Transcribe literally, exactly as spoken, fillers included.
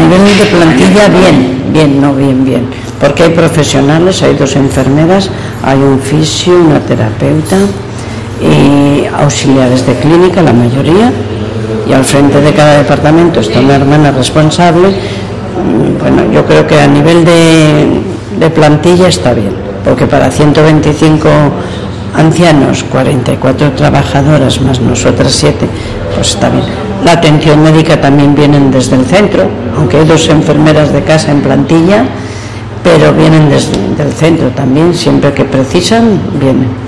nivel de plantilla, bien, bien, no bien, bien, porque hay profesionales, hay dos enfermeras, hay un fisio, una terapeuta y auxiliares de clínica, la mayoría, y al frente de cada departamento está una hermana responsable. Bueno, yo creo que a nivel de, de plantilla está bien, porque para ciento veinticinco ancianos, cuarenta y cuatro trabajadoras más nosotras siete, pues está bien. La atención médica también vienen desde el centro, aunque hay dos enfermeras de casa en plantilla, pero vienen desde el centro también, siempre que precisan, vienen.